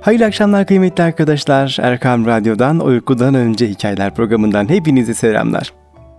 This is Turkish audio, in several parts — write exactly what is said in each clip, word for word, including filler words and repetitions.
Hayırlı akşamlar kıymetli arkadaşlar. Erkam Radyo'dan Uykudan Önce Hikayeler programından hepinize selamlar.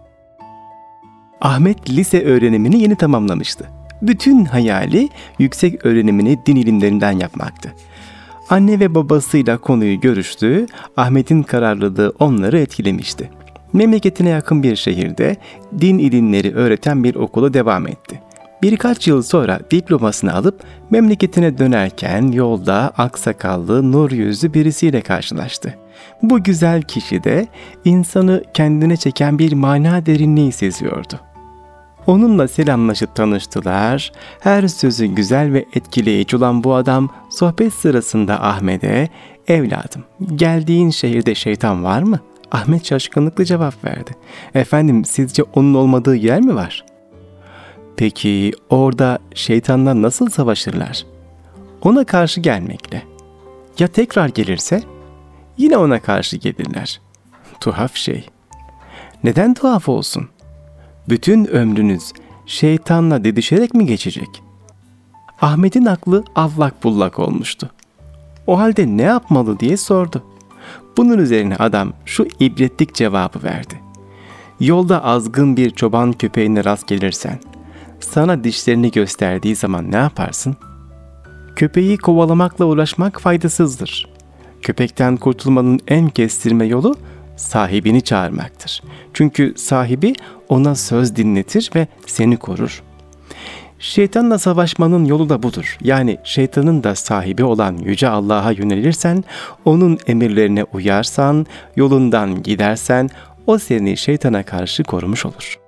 Ahmet lise öğrenimini yeni tamamlamıştı. Bütün hayali yüksek öğrenimini din ilimlerinden yapmaktı. Anne ve babasıyla konuyu görüştü. Ahmet'in kararlılığı onları etkilemişti. Memleketine yakın bir şehirde din ilimleri öğreten bir okula devam etti. Birkaç yıl sonra diplomasını alıp memleketine dönerken yolda aksakallı, nur yüzlü birisiyle karşılaştı. Bu güzel kişi de insanı kendine çeken bir mana derinliği seziyordu. Onunla selamlaşıp tanıştılar. Her sözü güzel ve etkileyici olan bu adam sohbet sırasında Ahmet'e "Evladım, geldiğin şehirde şeytan var mı?" Ahmet şaşkınlıkla cevap verdi. "Efendim, sizce onun olmadığı yer mi var?" "Peki orada şeytanla nasıl savaşırlar?" "Ona karşı gelmekle." "Ya tekrar gelirse?" "Yine ona karşı gelirler." "Tuhaf şey." "Neden tuhaf olsun? Bütün ömrünüz şeytanla didişerek mi geçecek?" Ahmet'in aklı allak bullak olmuştu. "O halde ne yapmalı?" diye sordu. Bunun üzerine adam şu ibretlik cevabı verdi. "Yolda azgın bir çoban köpeğine rast gelirsen, sana dişlerini gösterdiği zaman ne yaparsın? Köpeği kovalamakla uğraşmak faydasızdır. Köpekten kurtulmanın en kestirme yolu sahibini çağırmaktır. Çünkü sahibi ona söz dinletir ve seni korur. Şeytanla savaşmanın yolu da budur. Yani şeytanın da sahibi olan Yüce Allah'a yönelirsen, onun emirlerine uyarsan, yolundan gidersen, o seni şeytana karşı korumuş olur."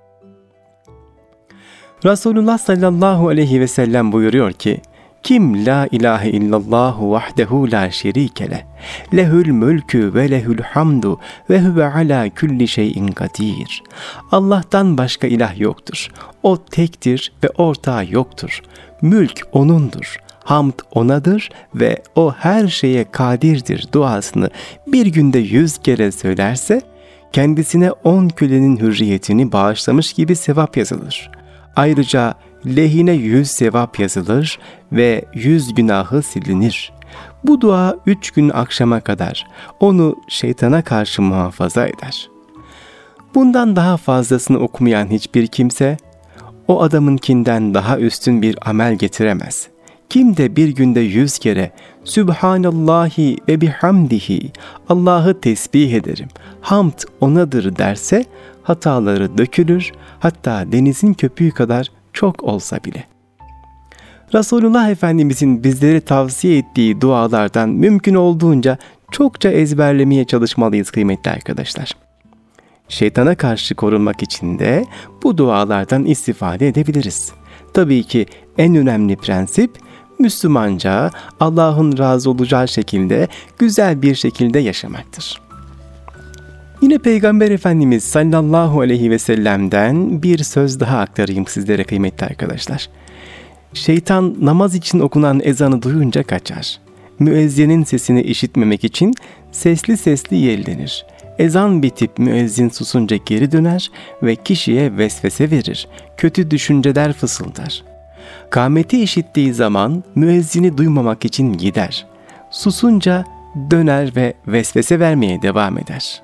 Resulullah sallallahu aleyhi ve sellem buyuruyor ki, "Kim la ilahe illallahu vahdehu la şerike leh, lehül mülkü ve lehül hamdu ve huve ala kulli şeyin kadir." Allah'tan başka ilah yoktur. O tektir ve ortağı yoktur. Mülk O'nundur. Hamd O'nadır ve O her şeye kadirdir duasını bir günde yüz kere söylerse, kendisine on kölenin hürriyetini bağışlamış gibi sevap yazılır. Ayrıca lehine yüz sevap yazılır ve yüz günahı silinir. Bu dua üç gün akşama kadar onu şeytana karşı muhafaza eder. Bundan daha fazlasını okumayan hiçbir kimse, o adamınkinden daha üstün bir amel getiremez. Kim de bir günde yüz kere Sübhanallahi ve bihamdihi, Allah'ı tesbih ederim, hamd O'nadır derse, hataları dökülür, hatta denizin köpüğü kadar çok olsa bile. Resulullah Efendimizin bizlere tavsiye ettiği dualardan mümkün olduğunca çokça ezberlemeye çalışmalıyız kıymetli arkadaşlar. Şeytana karşı korunmak için de bu dualardan istifade edebiliriz. Tabii ki en önemli prensip, Müslümanca, Allah'ın razı olacağı şekilde, güzel bir şekilde yaşamaktır. Yine Peygamber Efendimiz sallallahu aleyhi ve sellem'den bir söz daha aktarayım sizlere kıymetli arkadaşlar. Şeytan namaz için okunan ezanı duyunca kaçar. Müezzinin sesini işitmemek için sesli sesli yellenir. Ezan bitip müezzin susunca geri döner ve kişiye vesvese verir. Kötü düşünceler fısıldar. Kâmeti işittiği zaman müezzini duymamak için gider. Susunca döner ve vesvese vermeye devam eder.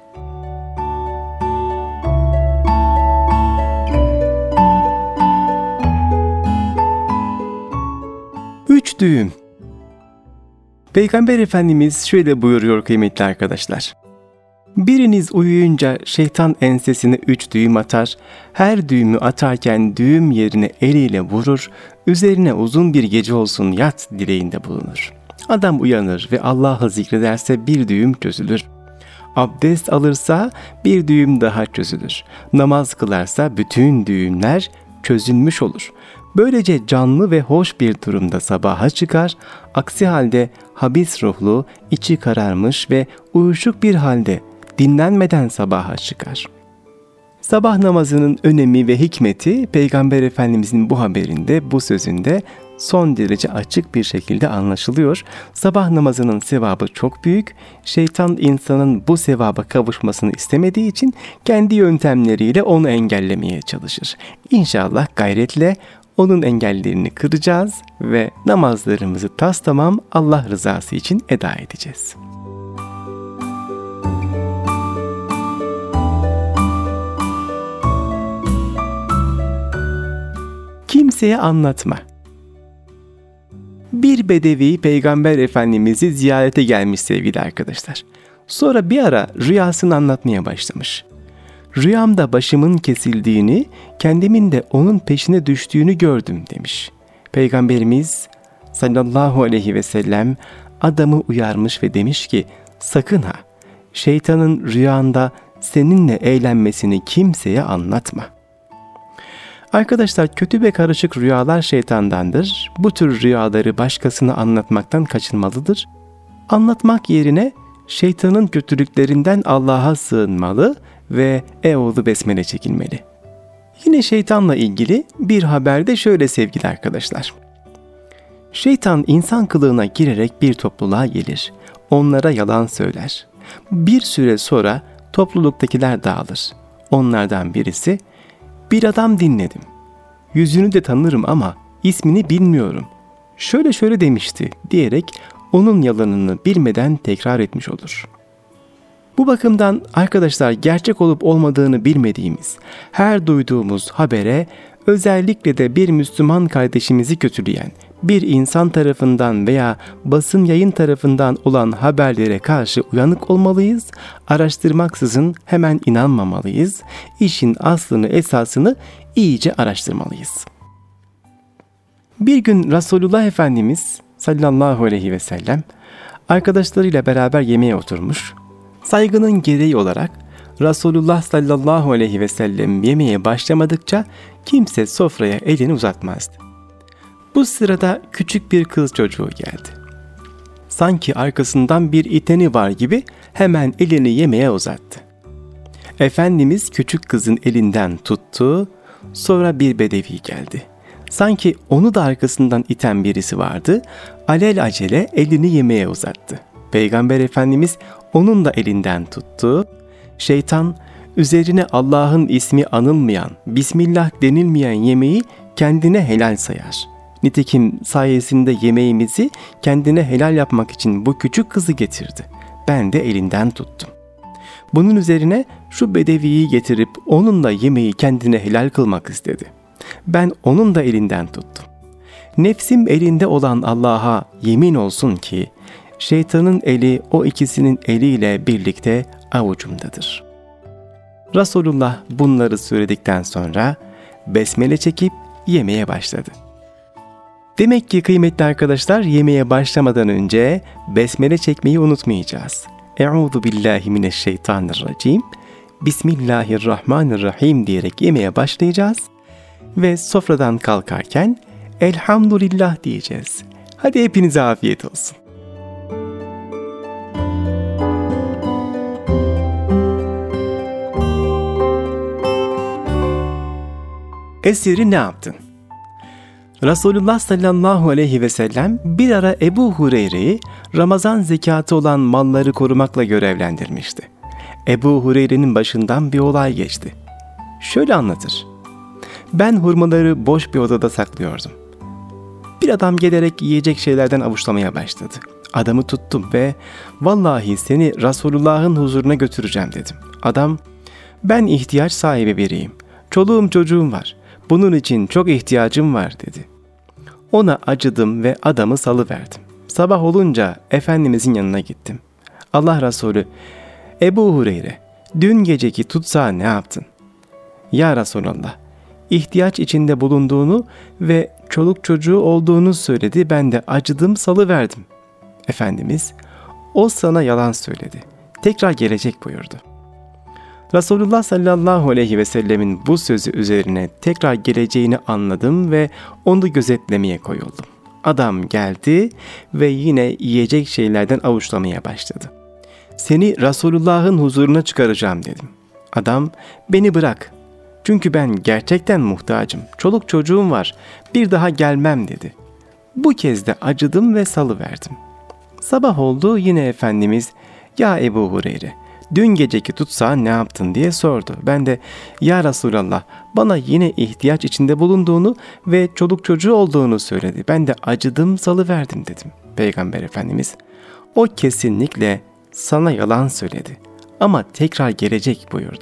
Üç düğüm. Peygamber Efendimiz şöyle buyuruyor kıymetli arkadaşlar. Biriniz uyuyunca şeytan ensesine üç düğüm atar, her düğümü atarken düğüm yerine eliyle vurur, üzerine uzun bir gece olsun yat dileğinde bulunur. Adam uyanır ve Allah'ı zikrederse bir düğüm çözülür. Abdest alırsa bir düğüm daha çözülür. Namaz kılarsa bütün düğümler çözülmüş olur. Böylece canlı ve hoş bir durumda sabaha çıkar, aksi halde habis ruhlu, içi kararmış ve uyuşuk bir halde dinlenmeden sabaha çıkar. Sabah namazının önemi ve hikmeti Peygamber Efendimizin bu haberinde, bu sözünde son derece açık bir şekilde anlaşılıyor. Sabah namazının sevabı çok büyük. Şeytan insanın bu sevaba kavuşmasını istemediği için kendi yöntemleriyle onu engellemeye çalışır. İnşallah gayretle onun engellerini kıracağız ve namazlarımızı tastamam Allah rızası için eda edeceğiz. Kimseye anlatma. Bir bedevi Peygamber Efendimiz'i ziyarete gelmiş sevgili arkadaşlar. Sonra bir ara rüyasını anlatmaya başlamış. Rüyamda başımın kesildiğini, kendimin de onun peşine düştüğünü gördüm demiş. Peygamberimiz sallallahu aleyhi ve sellem adamı uyarmış ve demiş ki sakın ha, şeytanın rüyanda seninle eğlenmesini kimseye anlatma. Arkadaşlar, kötü ve karışık rüyalar şeytandandır. Bu tür rüyaları başkasına anlatmaktan kaçınmalıdır. Anlatmak yerine şeytanın kötülüklerinden Allah'a sığınmalı ve Eûzu besmele çekilmeli. Yine şeytanla ilgili bir haberde şöyle sevgili arkadaşlar. Şeytan insan kılığına girerek bir topluluğa gelir. Onlara yalan söyler. Bir süre sonra topluluktakiler dağılır. Onlardan birisi, bir adam dinledim. Yüzünü de tanırım ama ismini bilmiyorum. Şöyle şöyle demişti diyerek onun yalanını bilmeden tekrar etmiş olur. Bu bakımdan arkadaşlar, gerçek olup olmadığını bilmediğimiz, her duyduğumuz habere, özellikle de bir Müslüman kardeşimizi kötüleyen bir insan tarafından veya basın yayın tarafından olan haberlere karşı uyanık olmalıyız, araştırmaksızın hemen inanmamalıyız, işin aslını esasını iyice araştırmalıyız. Bir gün Resulullah Efendimiz sallallahu aleyhi ve sellem arkadaşlarıyla beraber yemeğe oturmuş. Saygının gereği olarak Resulullah sallallahu aleyhi ve sellem yemeğe başlamadıkça kimse sofraya elini uzatmazdı. Bu sırada küçük bir kız çocuğu geldi. Sanki arkasından bir iteni var gibi hemen elini yemeğe uzattı. Efendimiz küçük kızın elinden tuttu, sonra bir bedevi geldi. Sanki onu da arkasından iten birisi vardı, alelacele elini yemeğe uzattı. Peygamber Efendimiz onun da elinden tuttu. Şeytan, üzerine Allah'ın ismi anılmayan, Bismillah denilmeyen yemeği kendine helal sayar. Nitekim sayesinde yemeğimizi kendine helal yapmak için bu küçük kızı getirdi. Ben de elinden tuttum. Bunun üzerine şu bedeviyi getirip onunla yemeği kendine helal kılmak istedi. Ben onun da elinden tuttum. Nefsim elinde olan Allah'a yemin olsun ki şeytanın eli o ikisinin eliyle birlikte avucumdadır. Resulullah bunları söyledikten sonra besmele çekip yemeye başladı. Demek ki kıymetli arkadaşlar, yemeğe başlamadan önce besmele çekmeyi unutmayacağız. Eûzu billahi mineşşeytanirracim. Bismillahirrahmanirrahim diyerek yemeğe başlayacağız ve sofradan kalkarken elhamdülillah diyeceğiz. Hadi hepinize afiyet olsun. Esiri ne yaptın? Resulullah sallallahu aleyhi ve sellem bir ara Ebu Hureyre'yi Ramazan zekatı olan malları korumakla görevlendirmişti. Ebu Hureyre'nin başından bir olay geçti. Şöyle anlatır. Ben hurmaları boş bir odada saklıyordum. Bir adam gelerek yiyecek şeylerden avuçlamaya başladı. Adamı tuttum ve vallahi seni Resulullah'ın huzuruna götüreceğim dedim. Adam, ben ihtiyaç sahibi biriyim. Çoluğum çocuğum var. Bunun için çok ihtiyacım var dedi. Ona acıdım ve adamı salıverdim. Sabah olunca Efendimizin yanına gittim. Allah Resulü, Ebu Hureyre, dün geceki tutsağı ne yaptın? Ya Resulallah, ihtiyaç içinde bulunduğunu ve çoluk çocuğu olduğunu söyledi. Ben de acıdım, salıverdim. Efendimiz, o sana yalan söyledi. Tekrar gelecek buyurdu. Resulullah sallallahu aleyhi ve sellemin bu sözü üzerine tekrar geleceğini anladım ve onu gözetlemeye koyuldum. Adam geldi ve yine yiyecek şeylerden avuçlamaya başladı. Seni Resulullah'ın huzuruna çıkaracağım dedim. Adam, beni bırak. Çünkü ben gerçekten muhtacım. Çoluk çocuğum var. Bir daha gelmem dedi. Bu kez de acıdım ve salıverdim. Sabah oldu, yine Efendimiz, ya Ebu Hureyre, dün geceki tutsağı ne yaptın diye sordu. Ben de ya Resulallah bana yine ihtiyaç içinde bulunduğunu ve çoluk çocuğu olduğunu söyledi. Ben de acıdım salıverdim dedim. Peygamber Efendimiz o kesinlikle sana yalan söyledi ama tekrar gelecek buyurdu.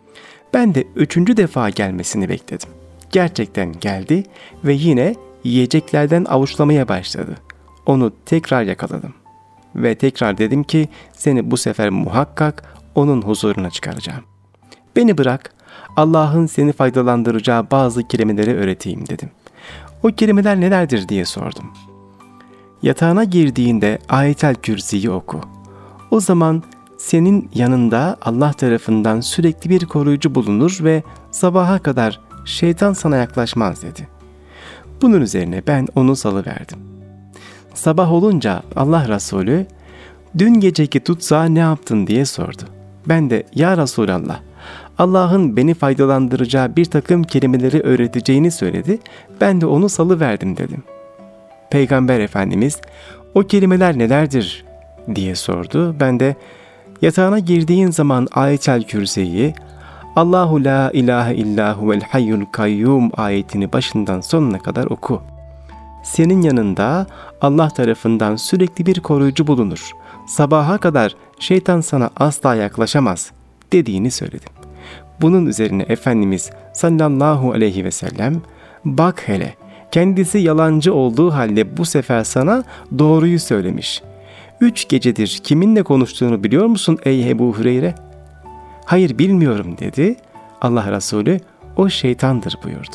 Ben de üçüncü defa gelmesini bekledim. Gerçekten geldi ve yine yiyeceklerden avuçlamaya başladı. Onu tekrar yakaladım. Ve tekrar dedim ki seni bu sefer muhakkak onun huzuruna çıkaracağım. Beni bırak, Allah'ın seni faydalandıracağı bazı kelimeleri öğreteyim dedim. O kelimeler nelerdir diye sordum. Yatağına girdiğinde Ayetel Kürsi'yi oku. O zaman senin yanında Allah tarafından sürekli bir koruyucu bulunur ve sabaha kadar şeytan sana yaklaşmaz dedi. Bunun üzerine ben onu salıverdim. Sabah olunca Allah Resulü dün geceki tutsağı ne yaptın diye sordu. Ben de ya Resulallah Allah'ın beni faydalandıracağı bir takım kelimeleri öğreteceğini söyledi. Ben de onu salıverdim dedim. Peygamber Efendimiz o kelimeler nelerdir diye sordu. Ben de yatağına girdiğin zaman Ayetel Kürsi'yi Allahu la ilahe illa huvel hayyul kayyum ayetini başından sonuna kadar oku. Senin yanında Allah tarafından sürekli bir koruyucu bulunur. Sabaha kadar şeytan sana asla yaklaşamaz dediğini söyledim. Bunun üzerine Efendimiz sallallahu aleyhi ve sellem bak hele kendisi yalancı olduğu halde bu sefer sana doğruyu söylemiş. Üç gecedir kiminle konuştuğunu biliyor musun ey Ebu Hureyre? Hayır bilmiyorum dedi. Allah Resulü o şeytandır buyurdu.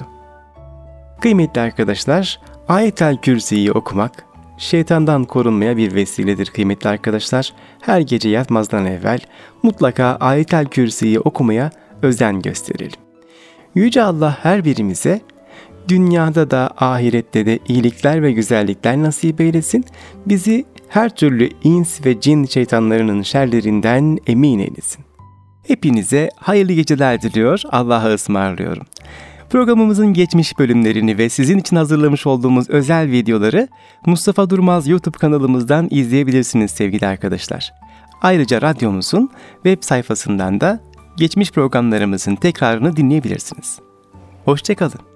Kıymetli arkadaşlar, Ayetel Kürsi'yi okumak şeytandan korunmaya bir vesiledir kıymetli arkadaşlar. Her gece yatmazdan evvel mutlaka Ayetel Kürsi'yi okumaya özen gösterelim. Yüce Allah her birimize dünyada da ahirette de iyilikler ve güzellikler nasip eylesin. Bizi her türlü ins ve cin şeytanlarının şerlerinden emin eylesin. Hepinize hayırlı geceler diliyor, Allah'a ısmarlıyorum. Programımızın geçmiş bölümlerini ve sizin için hazırlamış olduğumuz özel videoları Mustafa Durmaz YouTube kanalımızdan izleyebilirsiniz sevgili arkadaşlar. Ayrıca radyomuzun web sayfasından da geçmiş programlarımızın tekrarını dinleyebilirsiniz. Hoşça kalın.